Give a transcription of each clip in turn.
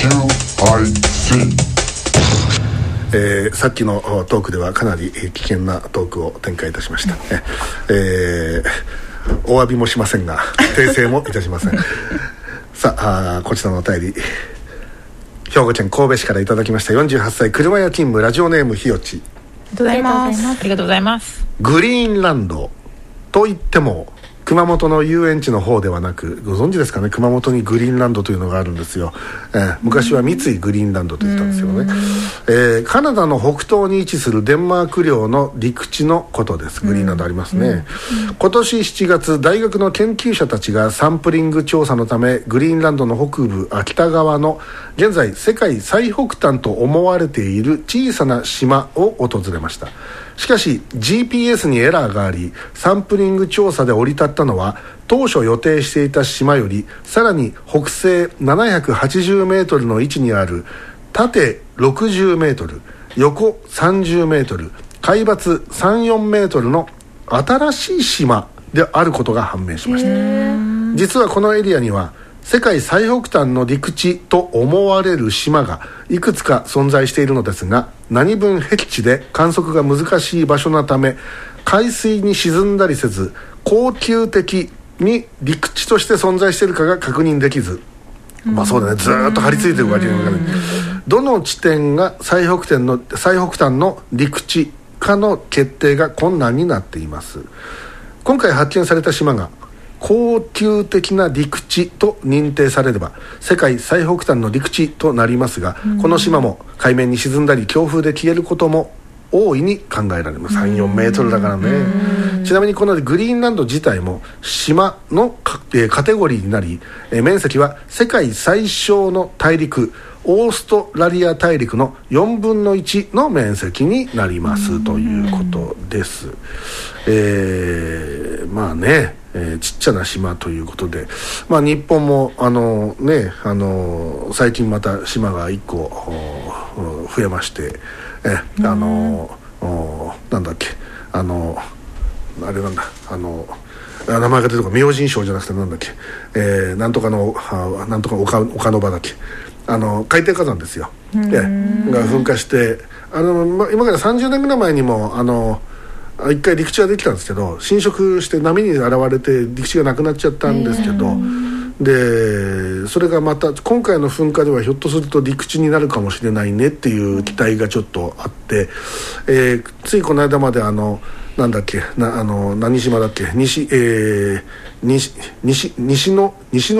さっきのトークではかなり危険なトークを展開いたしました、お詫びもしませんが訂正もいたしませんさあ、こちらのお便り兵庫県神戸市からいただきました。48歳車屋勤務ラジオネームひよち。 ありがとうございます。 グリーンランドといっても熊本の遊園地の方ではなく、ご存知ですかね、熊本にグリーンランドというのがあるんですよ。昔は三井グリーンランドと言ったんですけどね、カナダの北東に位置するデンマーク領の陸地のことです。グリーンランドありますね。今年7月、大学の研究者たちがサンプリング調査のためグリーンランドの北部北側の現在世界最北端と思われている小さな島を訪れました。しかし GPS にエラーがあり、サンプリング調査で降り立ったのは当初予定していた島よりさらに北西780メートルの位置にある縦60メートル横30メートル海抜34メートルの新しい島であることが判明しました。実はこのエリアには世界最北端の陸地と思われる島がいくつか存在しているのですが、何分僻地で観測が難しい場所のため海水に沈んだりせず、恒久的に陸地として存在しているかが確認できず、そうだね、ずっと張り付いてるわけにはいかない。どの地点が最北端の陸地かの決定が困難になっています。今回発見された島が恒久的な陸地と認定されれば世界最北端の陸地となりますが、この島も海面に沈んだり強風で消えることも大いに考えられます。34メートルだからね。ちなみにこのグリーンランド自体も島のカテゴリーになり、面積は世界最小の大陸オーストラリア大陸の4分の1の面積になりますということです。ちっちゃな島ということで、日本も最近また島が1個増えまして、なんだっけ、あれなんだ、名前が出てこない、明神賞じゃなくてなんだっけ、なんとか岡の場だっけ、海底火山ですよ、が噴火して、今から30年ぐらい前にも一回陸地ができたんですけど、侵食して波に洗われて陸地がなくなっちゃったんですけど、でそれがまた今回の噴火ではひょっとすると陸地になるかもしれないねっていう期待がちょっとあって、ついこの間までなんだっけ何島だっけ、西の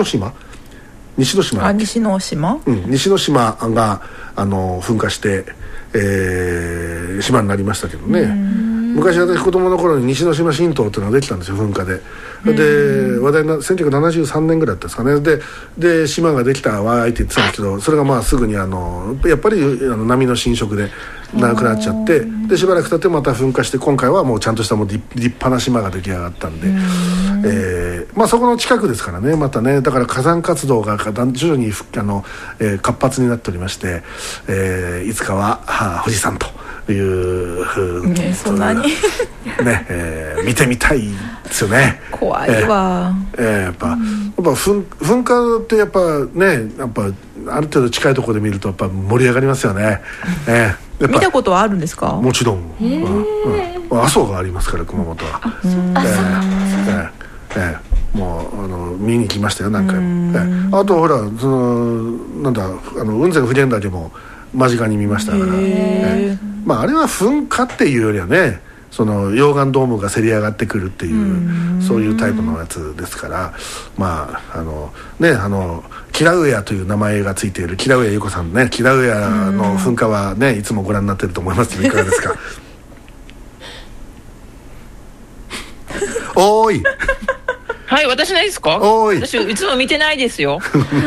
島が噴火して、島になりましたけどね。昔私子供の頃に西之島新島っていうのができたんですよ、噴火で。で話題な1973年ぐらいだったんですかね。で島ができたわーいって言ってたんですけど、それがすぐにやっぱり波の侵食でなくなっちゃって、でしばらく経ってまた噴火して、今回はもうちゃんとした立派な島が出来上がったんで、そこの近くですからね、またね、だから火山活動が徐々に活発になっておりまして、いつかは富士山というそんなに見てみたいですよね。 怖いわ。 やっぱ噴火ってやっぱある程度近いところで見るとやっぱ盛り上がりますよね。 見たことはあるんですか？ もちろん、阿蘇がありますから、熊本は。もう見に来ましたよ、何回も。あとほら雲仙普賢岳も間近に見ましたから、あれは噴火っていうよりはね、溶岩ドームがせり上がってくるっていう、そういうタイプのやつですから、キラウエアという名前がついているキラウエア優子さんね、キラウエアの噴火はね、いつもご覧になってると思いますけど、いかがですか？おーいはい、私ないですか？私いつも見てないですよ。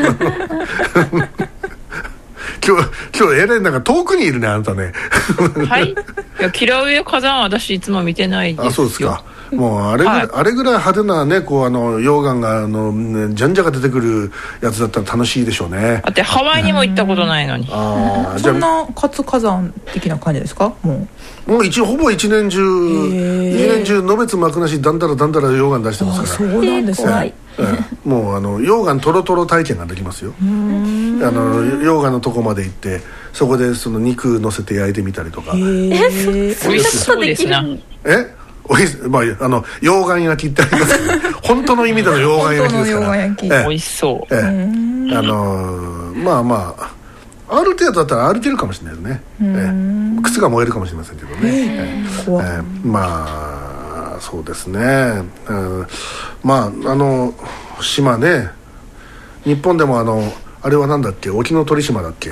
今日エレンなんか遠くにいるね、あなたね。 はい、キラウエア火山は私いつも見てないですよ。 そうですか。 もうあれぐらい派手なねこう溶岩がね、じゃんじゃが出てくるやつだったら楽しいでしょうね。 だってハワイにも行ったことないのに。 そんな活火山的な感じですか？もうほぼ一年中のべつ幕なしだんだら溶岩出してますから。 そうなんですね。 もう溶岩トロトロ体験ができますよ。溶岩のとこまで行ってそこでその肉乗せて焼いてみたりとか。 そんなことできる？ まあ溶岩焼きってありますけど、本当の意味での溶岩焼きですから。 美味しそう。 まあある程度だったら歩けるかもしれないですね。靴が燃えるかもしれませんけどね。まあそうですね。まあ島ね、日本でもあれはなんだっけ、沖ノ鳥島だっけ、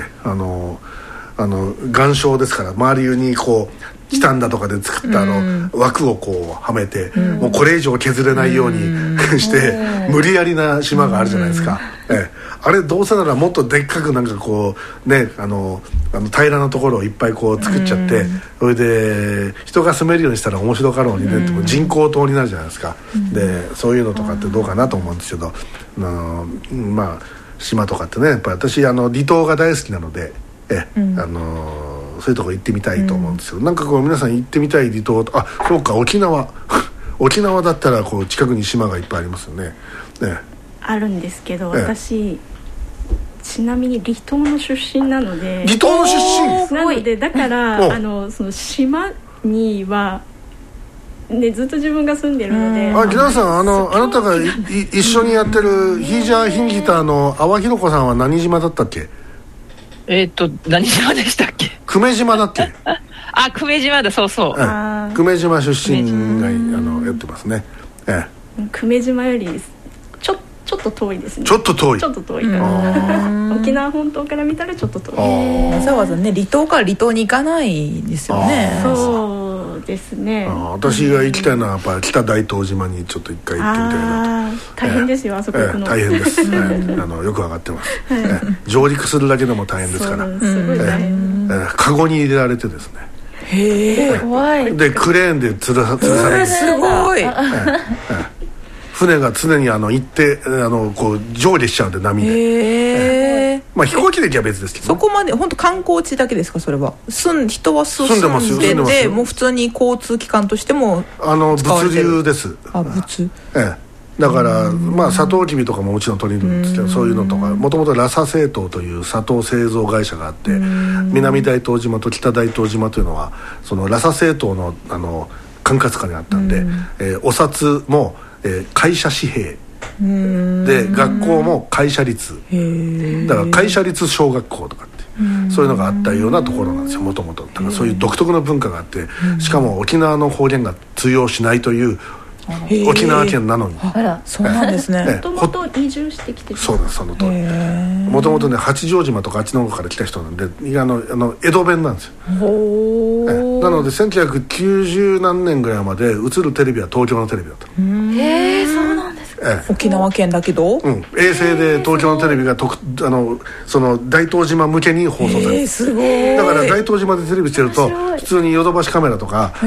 岩礁ですから周りにこうチタンだとかで作った枠をこうはめて、もうこれ以上削れないようにして無理やりな島があるじゃないですか。あれどうせならもっとでっかくなんかこうね平らなところをいっぱいこう作っちゃって、それで人が住めるようにしたら面白かろうにねって人工島になるじゃないですか。でそういうのとかってどうかなと思うんですけど、まあ島とかってねやっぱり私離島が大好きなのでそういうとこ行ってみたいと思うんですよ。なんかこう皆さん行ってみたい離島と、そうか沖縄沖縄だったらこう近くに島がいっぱいありますよね。 あるんですけど、私ちなみに離島の出身なので。 離島の出身なのでだからその島にはねずっと自分が住んでるので。 木田さんあなたが一緒にやってるヒージャーヒンギターの阿波弘子さんは何島だったっけ？ 何島でしたっけ？ 久米島だっけ？ 久米島だ、そうそう。 久米島出身がやってますね。 久米島よりちょっと遠いですね。 ちょっと遠いから沖縄本島から見たらちょっと遠い。 わざわざね離島から離島に行かないですよね。 そうですね。 私が行きたいのはやっぱ北大東島にちょっと一回行ってみたいなと。 大変ですよ、あそこ行くの。 大変です。よく分かってます。上陸するだけでも大変ですから。 すごい大変。 カゴに入れられてですね。 怖い。 でクレーンで吊るされて。 すごい。 船が常に行ってこう上下しちゃうんで波で。まあ飛行機で行きゃ別ですけど。 そこまで本当観光地だけですか？それは人は住んでますよ。 てもう普通に交通機関としても物流です。 物。 だからまあサトウキビとかももちろん取り入れるんですけど、そういうのとかもともとラサ製糖という砂糖製造会社があって、南大東島と北大東島というのはそのラサ製糖の管轄下にあったんで、お札も会社紙幣で学校も会社立だから会社立小学校とかってそういうのがあったようなところなんですよ、もともと。だからそういう独特の文化があって、しかも沖縄の方言が通用しないという沖縄県なのに。 そうなんですね。 もともと移住してきて。 そうです、その通り。もともとね八丈島とかあっちの方から来た人なんで江戸弁なんですよ。なので1990何年ぐらいまで映るテレビは東京のテレビだった。 そうなんですか。 沖縄県だけど、 衛星で東京のテレビがその大東島向けに放送される。 すごい。 だから大東島でテレビしてると普通にヨドバシカメラとか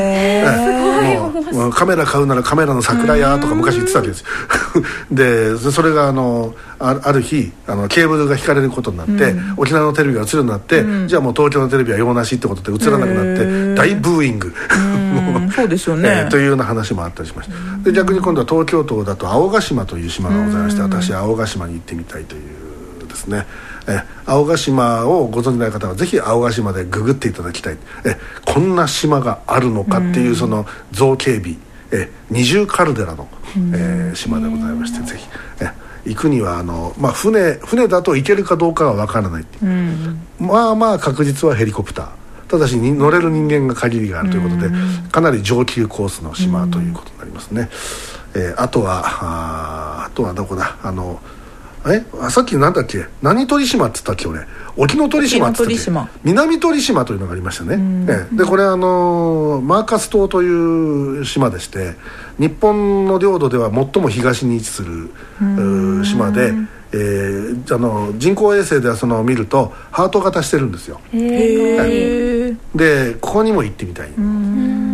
もうカメラ買うならカメラの桜屋とか昔言ってたわけですよ。でそれがある日ケーブルが引かれることになって、沖縄のテレビが映るようになって、じゃあもう東京のテレビは用なしってことで映らなくなって大ブーイングそうですよね、 というような話もあったりしました。で逆に今度は東京都だと青ヶ島という島がございまして、私青ヶ島に行ってみたいというですね。青ヶ島をご存じない方はぜひ青ヶ島でググっていただきたい。こんな島があるのかっていうその造形美、二重カルデラの、島でございまして、ぜひ、行くには船だと行けるかどうかは分からない、まあ確実はヘリコプター、ただし乗れる人間が限りがあるということで、かなり上級コースの島ということになりますね。あとはどこだ、さっき何だっけ、何鳥島って言ったっけ、俺沖ノ鳥島って言ったっけ、南鳥島というのがありましたね。でこれマーカス島という島でして、日本の領土では最も東に位置する島で、人工衛星では見るとハート型してるんですよ。でここにも行ってみたい。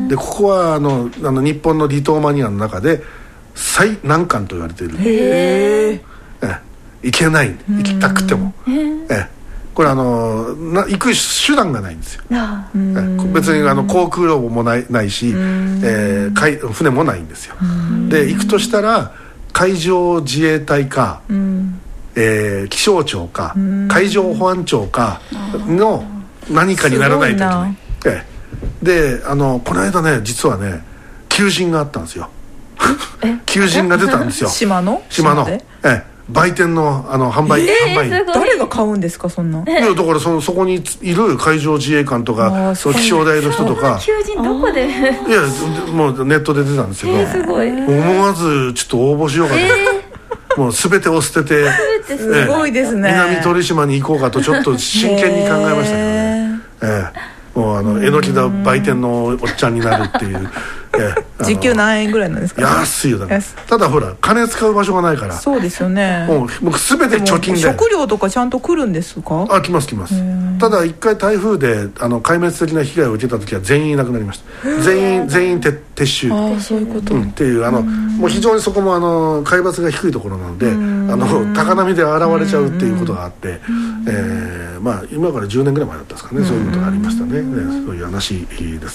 でここは日本の離島マニアの中で最難関と言われている。行けない、行きたくても、これ行く手段がないんですよ。別に航空路もないし、船もないんですよ。で行くとしたら海上自衛隊か、気象庁か、海上保安庁かの何かにならないといけない。でこの間ね、実はね求人があったんですよ。求人が出たんですよ。 島の売店の販売誰が買うんですか、そんな。 いやだからそこにいる海上自衛官とか気象台の人とか。 求人どこで？ いやもうネットで出たんですけど、 すごい。 思わずちょっと応募しようかと、もう全てを捨ててすごいですね。 南鳥島に行こうかとちょっと真剣に考えましたけどね。もうえのきだ売店のおっちゃんになるっていう。 時給何円ぐらいなんですか？ 安いよ。だからただほら金使う場所がないから。 そうですよね。 もう全て貯金で。 食料とかちゃんと来るんですか？ 来ます。ただ一壊台風で壊滅的な被害を受けた時は全員いなくなりました。全員撤収。 そういうこと、 っていうもう非常にそこも海抜が低いところなので高波で現れちゃうっていうことがあって、今から10年ぐらい前だったんですかね。そういうことがありましたね。そういう話です。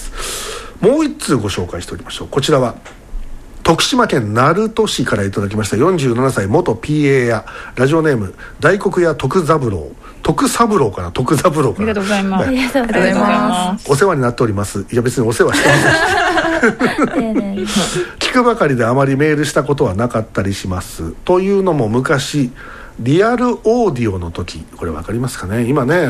もう一通ご紹介しておきましょう。こちらは徳島県鳴門市からいただきました47歳元 PA やラジオネーム大黒屋徳三郎かな。 ありがとうございます。ありがとうございます。 お世話になっております。いや別にお世話してません。聞くばかりであまりメールしたことはなかったりします。というのも昔リアルオーディオの時、これ分かりますかね。今ね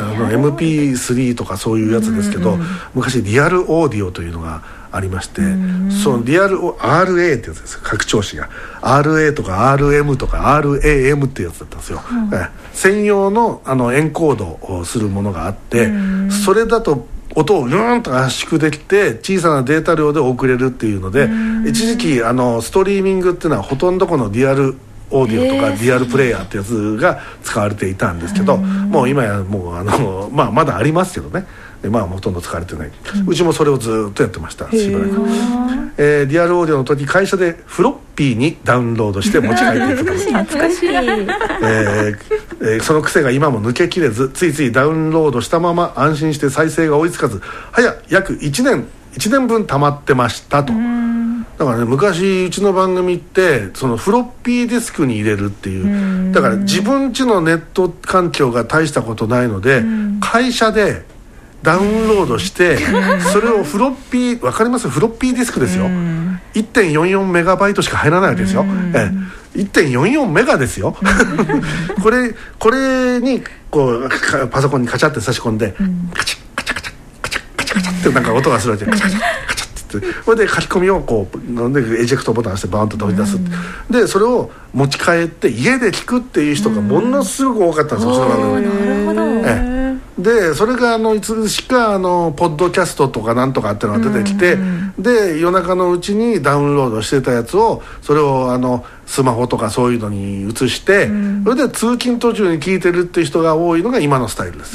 MP3 とかそういうやつですけど、昔リアルオーディオというのがありまして、そのリアル RA ってやつです。拡張子が RA とか RM とか RAM ってやつだったんですよ。専用のエンコードをするものがあって、それだと音をグーンと圧縮できて小さなデータ量で送れるっていうので、一時期ストリーミングっていうのはほとんどこのリアルオーディオとかリアルプレイヤーってやつが使われていたんですけど、もう今やもうまだありますけどね。ほとんど使われてない。うちもそれをずっとやってました。しばらく。リアルオーディオの時会社でフロッピーにダウンロードして持ち帰っていくと懐かしい。 その癖が今も抜けきれず、ついついダウンロードしたまま安心して再生が追いつかず、約1年分溜まってましたと。だからね、昔うちの番組ってそのフロッピーディスクに入れるっていう、だから自分家のネット環境が大したことないので、会社でダウンロードしてそれをフロッピー、分かります？フロッピーディスクですよ。1.44 メガバイトしか入らないわけですよ。1.44 メガですよ。これにこうパソコンにカチャって差し込んで、カチッカチャカチャカチャカチャカチャってなんか音がするわけで、カチャカチャカチャそれで書き込みをこうエジェクトボタンを押してバーンと取り出す、でそれを持ち帰って家で聞くっていう人がものすごく多かったんですよ。 なるほど。 でそれがいつしかポッドキャストとかなんとかっていうのが出てきて、で夜中のうちにダウンロードしてたやつをそれをスマホとかそういうのに移して、それで通勤途中に聞いてるっていう人が多いのが今のスタイルです。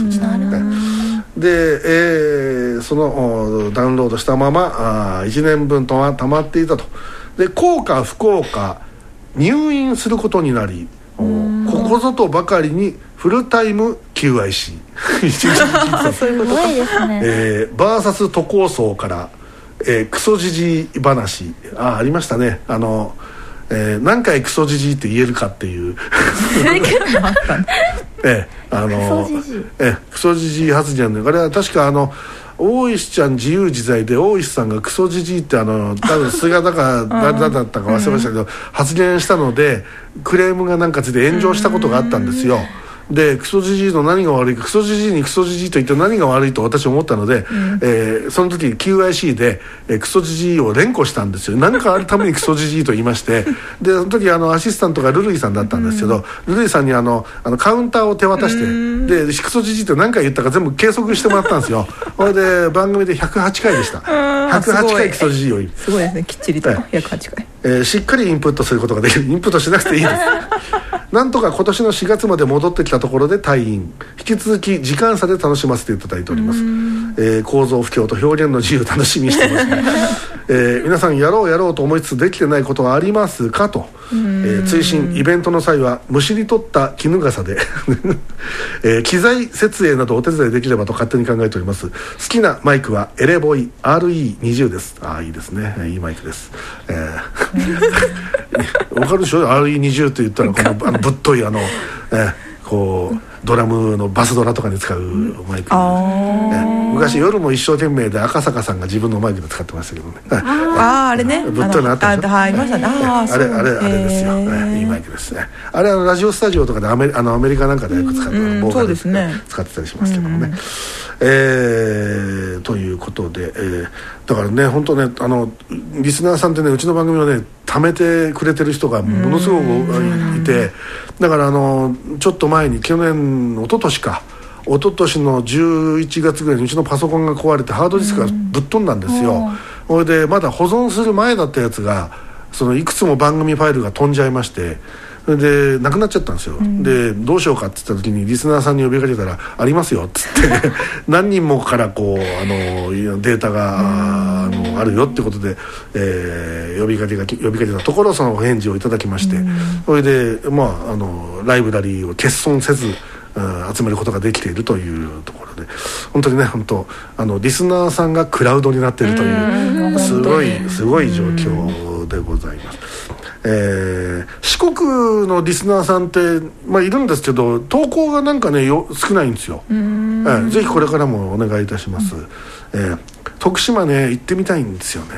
で、そのダウンロードしたまま1年分と溜まっていたと。で幸か不幸か入院することになり、ここぞとばかりにフルタイム QIC すごいですね。 バーサス都構想から、クソジジイ話ありましたね。何回クソジジイって言えるかっていうクソジジイ発言で、あれは確か大石ちゃん自由自在で大石さんがクソジジイって多分菅田か誰だったか忘れましたけど発言したのでクレームがなんかついて炎上したことがあったんですよ。でクソジジイの何が悪いか、クソジジイにクソジジイと言って何が悪いと私は思ったので、その時 QIC で、クソジジイを連呼したんですよ。何かあるためにクソジジイと言いましてでその時アシスタントがルルイさんだったんですけど、ルルイさんにカウンターを手渡してでクソジジイって何回言ったか全部計測してもらったんですよ。それで番組で108回でした。108回クソジジイを言う。 すごいですね、きっちりと108回、 しっかりインプットすることができる。インプットしなくていいです。 なんとか今年の4月まで戻ってきたところで退院。引き続き時間差で楽しませていただいております。構造不況と表現の自由楽しみにしてます、ね皆さんやろうと思いつつできてないことはありますかと、追伸イベントの際はむしり取った絹笠で、機材設営などお手伝いできればと勝手に考えております。好きなマイクはエレボイ RE20 です。いいですね、いいマイクです。わかるでしょ RE20 って言ったらこのぶっといこうドラムのバスドラとかに使うマイク、昔夜も一生懸命で赤坂さんが自分のマイクで使ってましたけどね。 あれね、 ぶっといのあったでしょ。 ありましたね。 あれですよ、いいマイクですね。あれラジオスタジオとかでアメリカなんかでよく使ってボーカルで使ってたりしますけどもね。ということで、だからね本当ねリスナーさんってねうちの番組をね貯めてくれてる人がものすごくいて、だからちょっと前に一昨年の11月ぐらいにうちのパソコンが壊れてハードディスクがぶっ飛んだんですよ。それでまだ保存する前だったやつがいくつも番組ファイルが飛んじゃいまして、それでなくなっちゃったんですよ。でどうしようかって言った時にリスナーさんに呼びかけたらありますよっつって何人もからこうデータがあるよってことで、呼びかけたところそのお返事をいただきまして、それでライブラリーを欠損せず集めることができているというところで、本当にねリスナーさんがクラウドになっているというすごい状況でございます。四国のリスナーさんっているんですけど投稿がなんかね少ないんですよ。ぜひこれからもお願いいたします。徳島ね行ってみたいんですよね。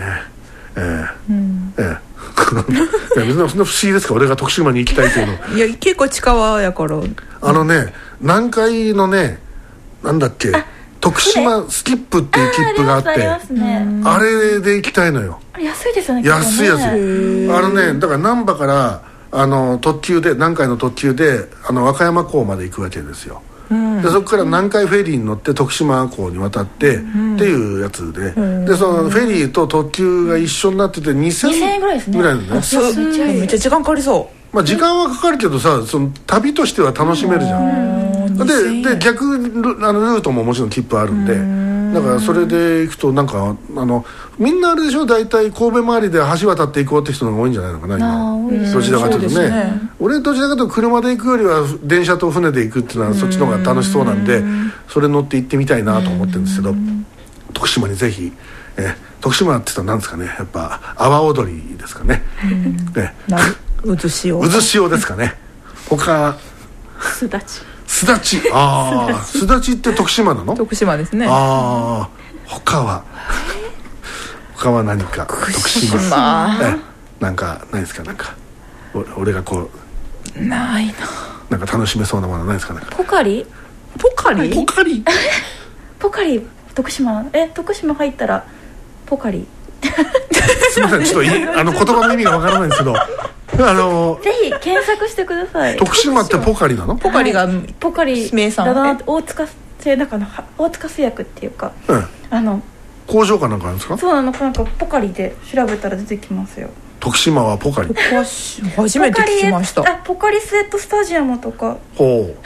別にそんな不思議ですか、俺が徳島に行きたいというの。 いや結構近場やから南海のねなんだっけ徳島スキップっていう切符があって、あれで行きたいのよ。 安いですよね。 安いだから難波から特急で南海の特急で和歌山港まで行くわけですよ。でそこから南海フェリーに乗って徳島港に渡ってっていうやつで、でそのフェリーと特急が一緒になってて2000円ぐらいですね。 めっちゃ時間かかりそう。 時間はかかるけどさ、旅としては楽しめるじゃん。で逆ルートももちろん切符あるんで、だからそれで行くとなんかみんなあれでしょ、大体神戸周りで橋渡って行こうって人の方が多いんじゃないのかな今。どちらかというとね、俺どちらかというと車で行くよりは電車と船で行くっていうのはそっちの方が楽しそうなんで、それ乗って行ってみたいなと思ってるんですけど、徳島にぜひ、徳島って言ったら何ですかね、やっぱ阿波踊りですかね。 渦潮ですかね。他すだちすだちって徳島なの？ 徳島ですね。 他は何か徳島なんかないですか？なんか俺がこうないな、 なんか楽しめそうなものないですか？なんかポカリ徳島入ったらポカリすみません、ちょっと言葉の意味がわからないんですけどぜひ検索してください。 徳島ってポカリなの？ ポカリが名産だな。大塚製薬っていうか、 工場かなんかなんですか？ そうなんかポカリで調べたら出てきますよ。 徳島はポカリ初めて聞きました。 ポカリスエットスタジアムとかあ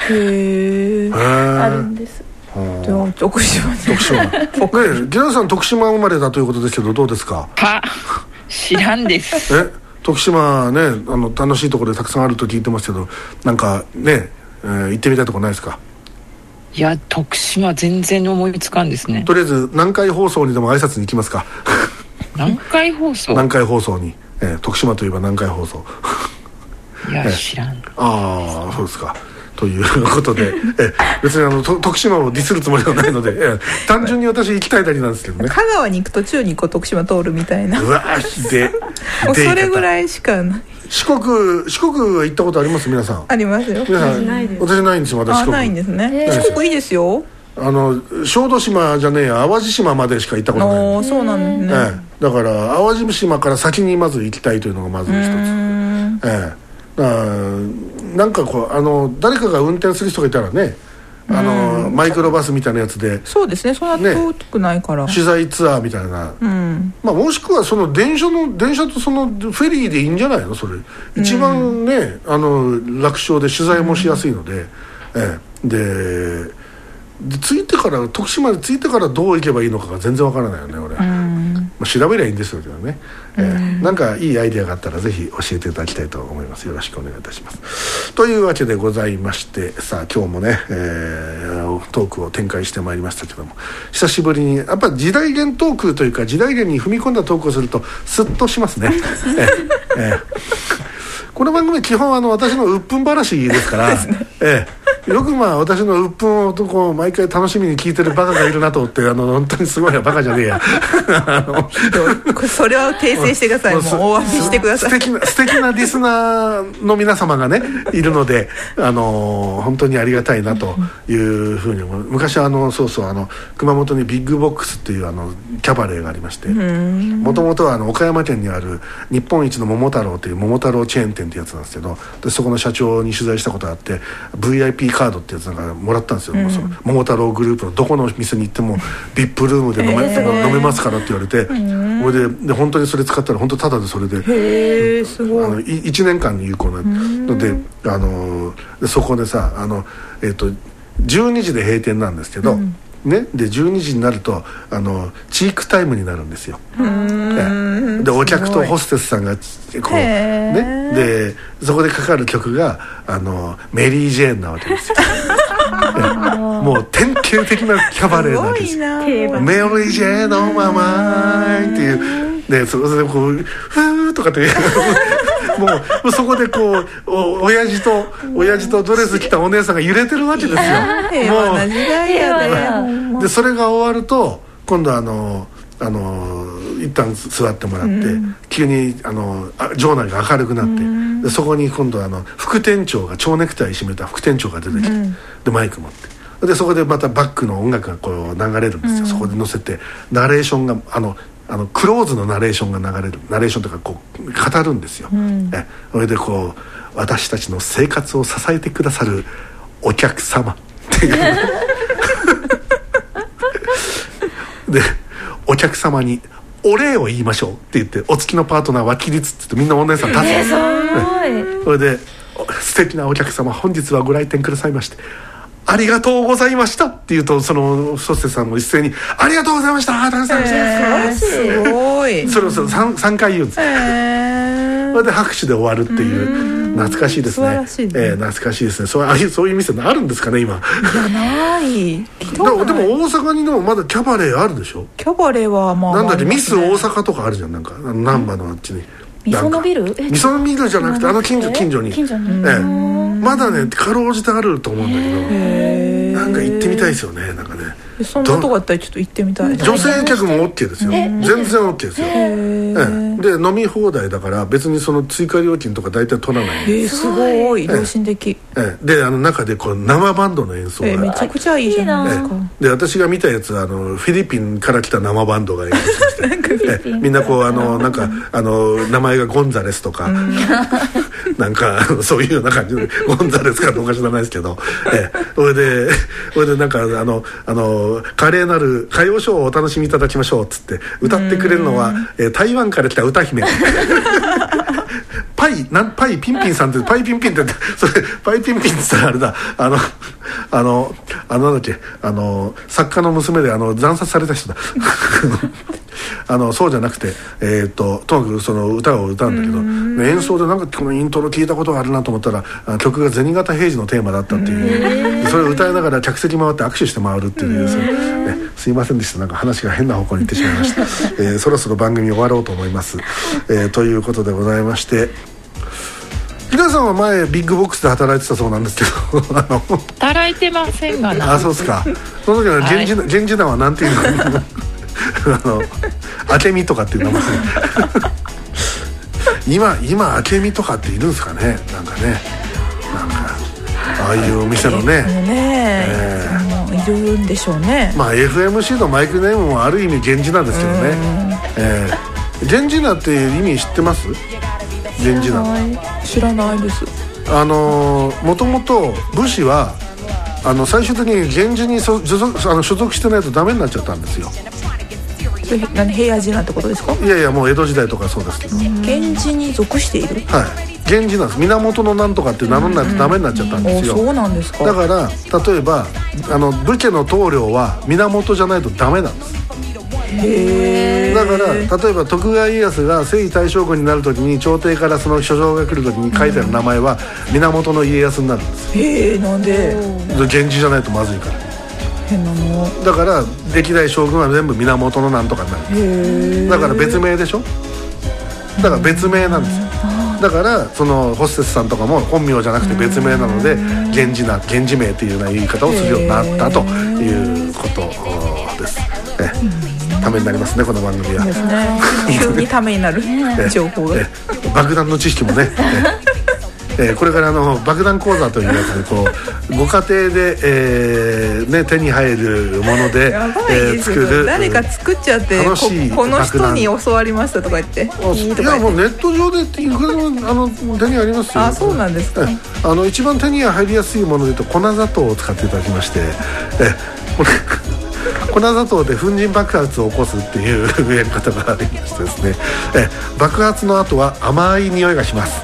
るんです。 徳島ギラさん徳島生まれだということですけどどうですか？ 知らんです。 徳島ね楽しいところでたくさんあると聞いてますけど、なんかね、行ってみたいところないですか？ いや徳島全然思いつかんですね。 とりあえず南海放送にでも挨拶に行きますか？ 南海放送に、徳島といえば南海放送いや知らん。 そうですか。ということで別に徳島をディスるつもりはないので単純に私行きたいだけなんですけどね。 香川に行く途中に徳島通るみたいな。 うわひでもうそれぐらいしかない。 四国行ったことあります？皆さんありますよ。 私ないんですよ。私四国ないんですね。四国いいですよ。 小豆島じゃねえや淡路島までしか行ったことない。 そうなんですね。 だから淡路島から先にまず行きたいというのがまず一つ。なんかこう誰かが運転する人がいたらね、 マイクロバスみたいなやつで、 そうですね、そんな遠くないから、 取材ツアーみたいな、もしくはその電車とそのフェリーでいいんじゃないの、それ一番ね、楽勝で取材もしやすいので、で着いてから、徳島で着いてからどう行けばいいのかが全然わからないよね俺、調べりゃいいんですよけどね、なんかいいアイデアがあったらぜひ教えていただきたいと思います。よろしくお願いいたします。というわけでございまして、さあ今日もね、トークを展開してまいりましたけども、久しぶりにやっぱり時代源トークというか時代源に踏み込んだトークをするとスッとしますね。この番組基本私の鬱憤話ですから、よく私の鬱憤をこう毎回楽しみに聞いてるバカがいるなと思って、本当にすごいバカじゃねえや。 それは訂正してください。もう大詫びしてください。 素敵なリスナーの皆様がねいるので、本当にありがたいなというふうに思う。昔熊本にビッグボックスっていうキャバレーがありまして、もともとは岡山県にある日本一の桃太郎という桃太郎チェーン店ってやつなんですけど、でそこの社長に取材したことがあって、 VIP カードってやつなんかもらったんですよ、その桃太郎グループのどこの店に行っても VIP ルームで飲めますからって言われて、で本当にそれ使ったら本当タダでそれで、 すごい 1年間に有効なので、そこでさ12時で閉店なんですけど、ね、で12時になるとチークタイムになるんですよ。でお客とホステスさんがこう、ね、でそこでかかる曲がメリー・ジェーンなわけですよ。もう典型的なキャバレーなわけですよ。メリー・ジェーンのママーっていうで、それでこうフーとかってもうそこでこう親父とドレス着たお姉さんが揺れてるわけですよ。 平和な時代やね。 でそれが終わると今度一旦座ってもらって、急に場内が明るくなって、でそこに今度副店長が蝶ネクタイ締めた副店長が出てきて、でマイク持ってでそこでまたバックの音楽がこう流れるんですよ。そこで乗せてナレーションがクローズのナレーションが流れる、ナレーションとかこう語るんですよ。それでこう私たちの生活を支えてくださるお客様っていうでお客様にお礼を言いましょうって言って、お付きのパートナーは起立って言ってみんなお姉さん立つんですよ。それで素敵なお客様本日はご来店くださいましてありがとうございましたって言うと、そのソステさんも一斉にありがとうございましたすごいそれを3回言うんですよ。それで拍手で終わるっていう懐かしいですね。懐かしいですね。そういう店あるんですかね今。 いやないでも大阪にでもまだキャバレーあるでしょ。 キャバレーはまあなんだっけ、ミス大阪とかあるじゃん、なんか難波のあっちにみそのビル？ みそのビルじゃなくて近所にまだねかろうじてあると思うんだけど、なんか行ってみたいですよね。なんかねそんなとこあったらちょっと行ってみたい。 女性客も OK ですよ。全然 OK ですよ。で飲み放題だから別にその追加料金とか大体取らない。 すごい良心的。 で中でこう生バンドの演奏がめちゃくちゃいいじゃないですか。 で私が見たやつはフィリピンから来た生バンドが演奏してみんなこうなんか名前がゴンザレスとかなんかそういうような感じでゴンザレスかどうか知らないですけど、それでなんか華麗なる歌謡ショーをお楽しみいただきましょうっつって歌ってくれるのは台湾から来た歌姫パイピンピンさんってパイピンピンってそれパイピンピンって言ったらあれだなんだっけ作家の娘で惨殺された人だそうじゃなくてともかくその歌を歌うんだけど、演奏でなんかこのイントロ聞いたことがあるなと思ったら曲が銭形平次のテーマだったっていう、それを歌いながら客席回って握手して回るっていうすいませんでした。なんか話が変な方向に行ってしまいました、そろそろ番組終わろうと思います、ということでございまして、皆さんは前ビッグボックスで働いてたそうなんですけど働いてませんがな。 そうですか。その時は人事団はなんていうの明美とかっていう名前今明美とかっているんですかね。なんかああいうお店のねいるんでしょうね。 まあ FMC のマイクネームもある意味源氏名ですけどね。源氏名っていう意味知ってます？源氏名知らないです。 もともと武士は最終的に源氏に所属してないとダメになっちゃったんですよ。 平安時なんてことですか？ いやいや、もう江戸時代とかそうですけど、 源氏に属している。 はい、源氏なんです。源のなんとかって名乗らないとダメになっちゃったんですよ。 そうなんですか。 だから例えば武家の棟梁は源じゃないとダメなんです。だから例えば徳川家康が征夷大将軍になるときに朝廷からその書状が来るときに書いてある名前は源の家康になるんです。 なんで？ 源氏じゃないとまずいから。 変なの。 だから歴代将軍は全部源のなんとかになるんです。だから別名でしょ。だから別名なんですよ。だからそのホステスさんとかも本名じゃなくて別名なので源氏名っていうような言い方をするようになったということです。ためになりますね、この番組は。 ですね。急にためになる情報が。 爆弾の知識もね。これから爆弾講座というやつでご家庭で、手に入るもので作る。 誰か作っちゃってこの人に教わりましたとか言って。 いやもうネット上でいくらでも手にありますよ。 あ、そうなんですか。 一番手に入りやすいものでいうと粉砂糖を使っていただきまして、粉砂糖で粉塵爆発を起こすっていうやり方がありましてですね、爆発の後は甘い匂いがします。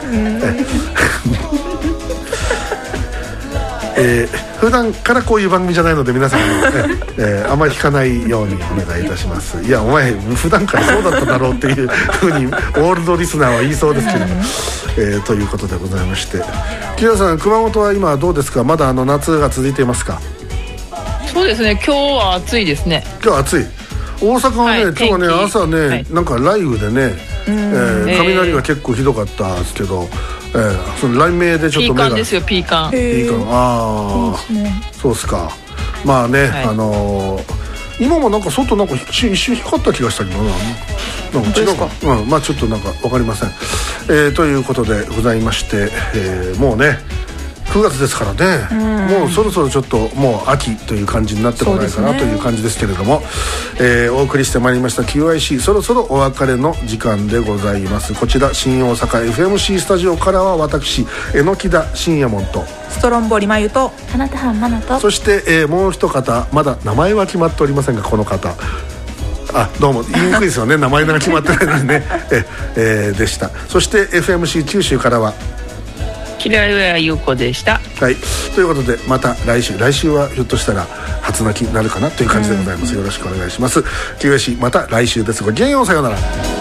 普段からこういう番組じゃないので皆さんあまり聞かないようにお願いいたします。いや、お前普段からそうだっただろうっていうふうにオールドリスナーは言いそうですけど、ということでございまして、木田さん、熊本は今どうですか？まだ夏が続いていますか？ そうですね、今日は暑いですね。 今日は暑い。大阪はね、今日はね、朝ね、なんか雷雨でね、雷が結構ひどかったんですけど、その雷鳴でちょっと目が。ピーカンですよ、ピーカン。ああ、そうですか。まあね、今もなんか外なんか一瞬光った気がしたけどな。なんか違うか。まあちょっとなんか分かりません。ということでございまして、もうね。9月ですからね、もうそろそろちょっともう秋という感じになってこないかなという感じですけれども、お送りしてまいりました QIC、 そろそろお別れの時間でございます。こちら新大阪 FMC スタジオからは私榎田信也門とストロンボリマユと花田藩マナと、 そして、もう一方まだ名前は決まっておりませんが、この方どうも言いにくいですよね名前が決まってないのにねでした。そして FMC 九州からは平岩優子でした。 はい、ということでまた来週はひょっとしたら初泣きになるかなという感じでございます。よろしくお願いします。QIC、また来週です。ごきげんよう、さようなら。